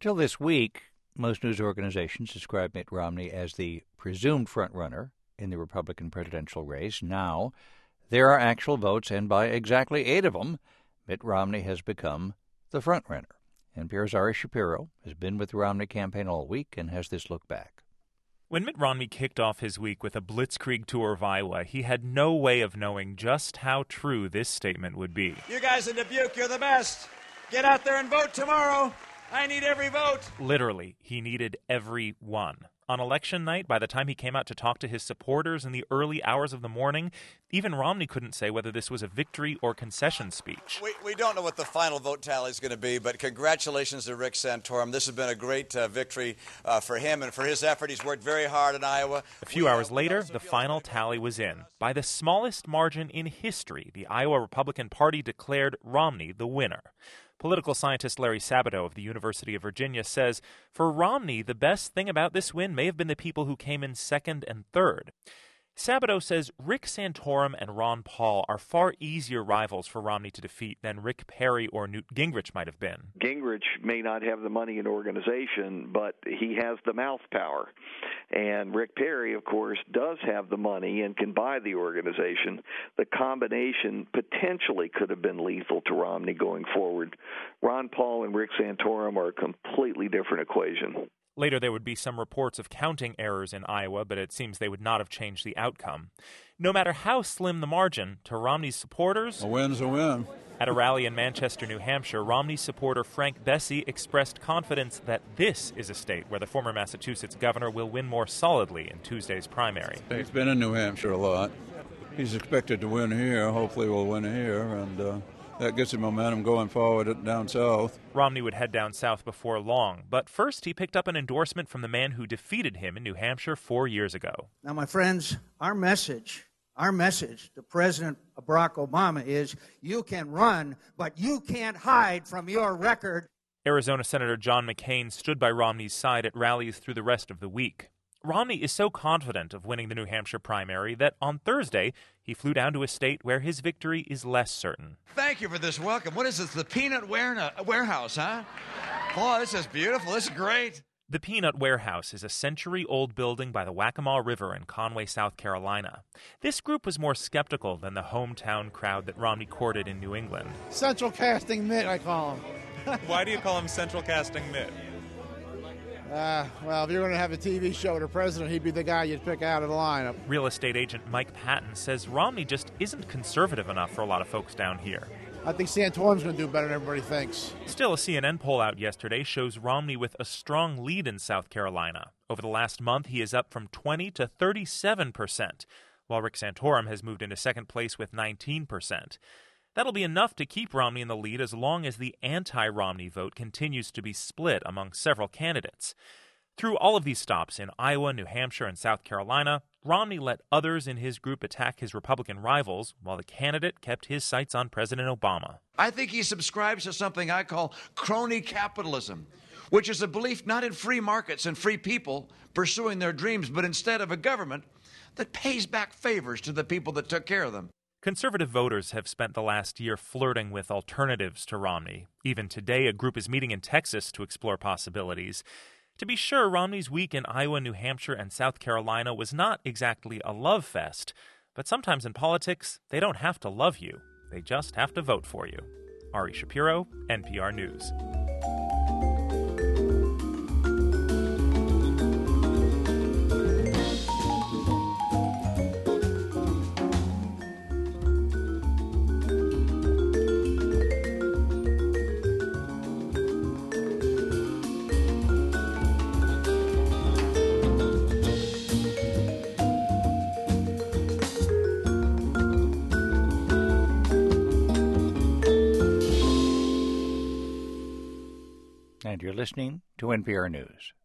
Till this week, most news organizations describe Mitt Romney as the presumed frontrunner in the Republican presidential race. Now, there are actual votes, and by exactly 8 of them, Mitt Romney has become the frontrunner. NPR's Ari Shapiro has been with the Romney campaign all week and has this look back. When Mitt Romney kicked off his week with a blitzkrieg tour of Iowa, he had no way of knowing just how true this statement would be. You guys in Dubuque, you're the best. Get out there and vote tomorrow. I need every vote. Literally, he needed every one. On election night, by the time he came out to talk to his supporters in the early hours of the morning, even Romney couldn't say whether this was a victory or concession speech. We don't know what the final vote tally is going to be, but congratulations to Rick Santorum. This has been a great victory for him and for his effort. He's worked very hard in Iowa. A few hours later, the final tally was in. By the smallest margin in history, the Iowa Republican Party declared Romney the winner. Political scientist Larry Sabato of the University of Virginia says, for Romney, the best thing about this win may have been the people who came in second and third. Sabato says Rick Santorum and Ron Paul are far easier rivals for Romney to defeat than Rick Perry or Newt Gingrich might have been. Gingrich may not have the money in organization, but he has the mouth power. And Rick Perry, of course, does have the money and can buy the organization. The combination potentially could have been lethal to Romney going forward. Ron Paul and Rick Santorum are a completely different equation. Later, there would be some reports of counting errors in Iowa, but it seems they would not have changed the outcome. No matter how slim the margin, to Romney's supporters, a win's a win. At a rally in Manchester, New Hampshire, Romney supporter Frank Bessie expressed confidence that this is a state where the former Massachusetts governor will win more solidly in Tuesday's primary. He's been in New Hampshire a lot. He's expected to win here. Hopefully we'll win here, and that gets him momentum going forward down south. Romney would head down south before long, but first he picked up an endorsement from the man who defeated him in New Hampshire 4 years ago. Now, my friends, our message to President Barack Obama is you can run, but you can't hide from your record. Arizona Senator John McCain stood by Romney's side at rallies through the rest of the week. Romney is so confident of winning the New Hampshire primary that on Thursday, he flew down to a state where his victory is less certain. Thank you for this welcome. What is this, the Peanut Warehouse, huh? Oh, this is beautiful. This is great. The Peanut Warehouse is a century-old building by the Waccamaw River in Conway, South Carolina. This group was more skeptical than the hometown crowd that Romney courted in New England. Central Casting Mitt, I call him. Why do you call him Central Casting Mitt? Well, if you're going to have a TV show with a president, he'd be the guy you'd pick out of the lineup. Real estate agent Mike Patton says Romney just isn't conservative enough for a lot of folks down here. I think Santorum's going to do better than everybody thinks. Still, a CNN poll out yesterday shows Romney with a strong lead in South Carolina. Over the last month, he is up from 20 to 37%, while Rick Santorum has moved into second place with 19%. That'll be enough to keep Romney in the lead as long as the anti-Romney vote continues to be split among several candidates. Through all of these stops in Iowa, New Hampshire, and South Carolina, Romney let others in his group attack his Republican rivals, while the candidate kept his sights on President Obama. I think he subscribes to something I call crony capitalism, which is a belief not in free markets and free people pursuing their dreams, but instead of a government that pays back favors to the people that took care of them. Conservative voters have spent the last year flirting with alternatives to Romney. Even today, a group is meeting in Texas to explore possibilities. To be sure, Romney's week in Iowa, New Hampshire, and South Carolina was not exactly a love fest. But sometimes in politics, they don't have to love you. They just have to vote for you. Ari Shapiro, NPR News. And you're listening to NPR News.